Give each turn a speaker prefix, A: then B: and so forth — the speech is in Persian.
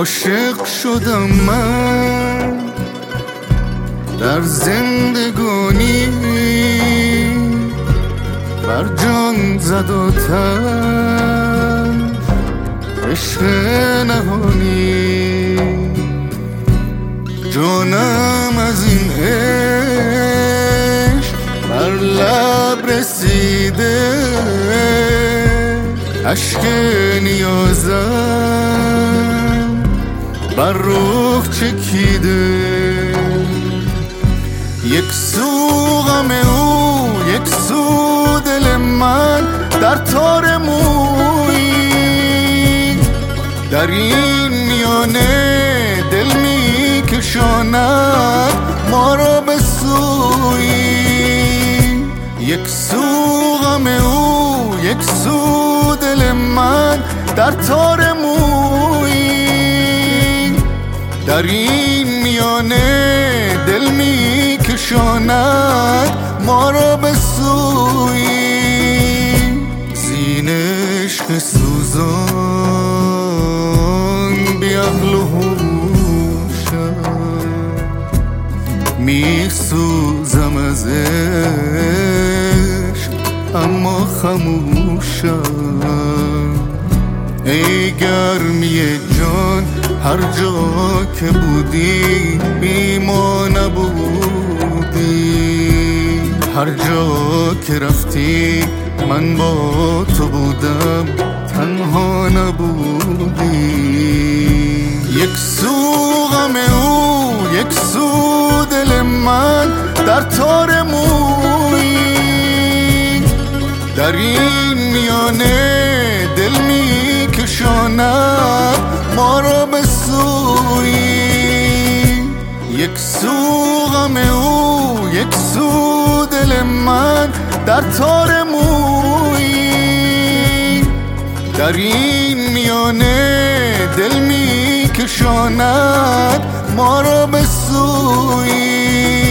A: عاشق شدم من در زندگانی، بر جان زد آتش عشق نهانی. جانم از این عشق بر لب رسیده، اشک نیازم بر رخ چکیده. یک سو غم او، یک سو دل من در تار مویی، در این میانه دل می کشاند ما را به سویی. یک سو غم او، یک سو دل من در تار مویی، در این میانه دل می کشاند ما را به سویی. زین عشق سوزان بی عقل و هوشم، می سوزم از عشق اما خموشم. ای گرمی جان هر جا که بودی بی ما نبودی، هر جا که رفتی من با تو بودم تنها نبودی. یک سو غم او، یک سو دل من در تار مویی، در این میانه دل می کشاند ما را به سویی. یک سو غم او، یک سو دل من در تار مویی، در این میانه دل می کشاند ما را به سویی.